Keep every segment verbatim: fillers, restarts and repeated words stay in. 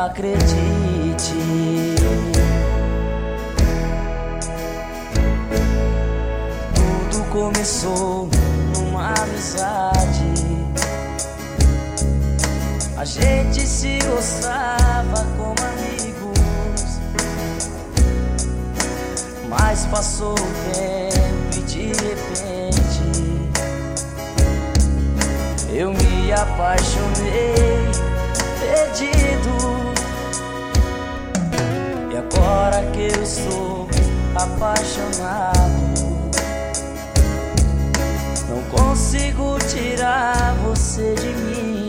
acredite. Tudo começou numa amizade. A gente se gostava como amigos, mas passou o tempo e de repente eu me apaixonei, perdido. E agora que eu estou apaixonado, não consigo tirar você de mim.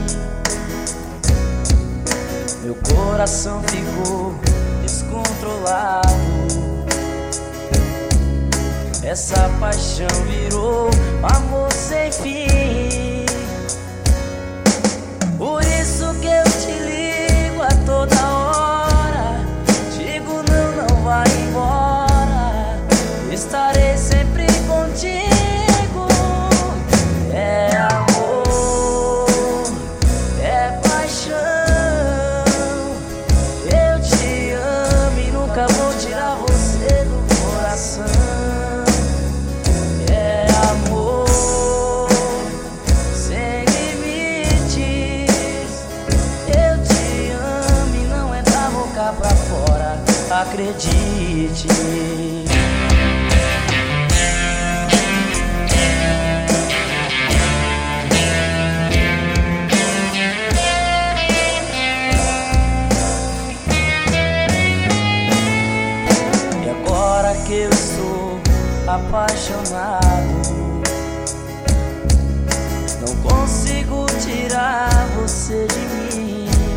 Meu coração ficou descontrolado. Essa paixão virou amor sem fim. Por isso que eu te ligo a toda hora, digo não, não vai embora, estarei sempre contigo. É amor, é paixão, eu te amo e nunca vou tirar você do coração. Pra fora, acredite. E agora que eu sou apaixonado, não consigo tirar você de mim.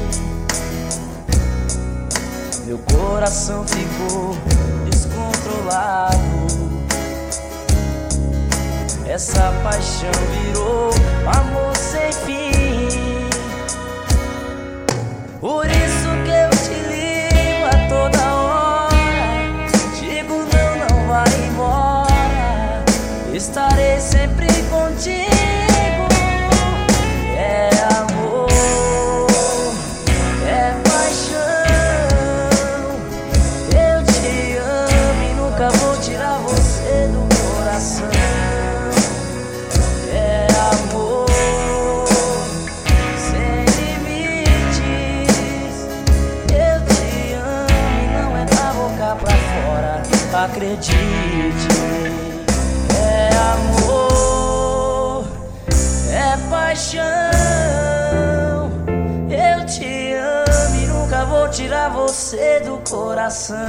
Meu coração ficou descontrolado. Essa paixão virou amor sem fim. Por isso que eu te ligo a toda hora, digo não, não vai embora, estarei sempre contigo. É amor, é paixão, nunca vou tirar você do coração. É amor sem limites, eu te amo e não é da boca pra fora, acredite. É amor, é paixão, eu te amo e nunca vou tirar você do coração.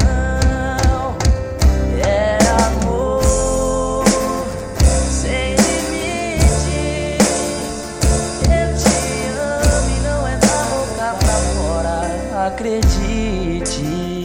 É amor sem limite, eu te amo e não é da boca pra fora, acredite.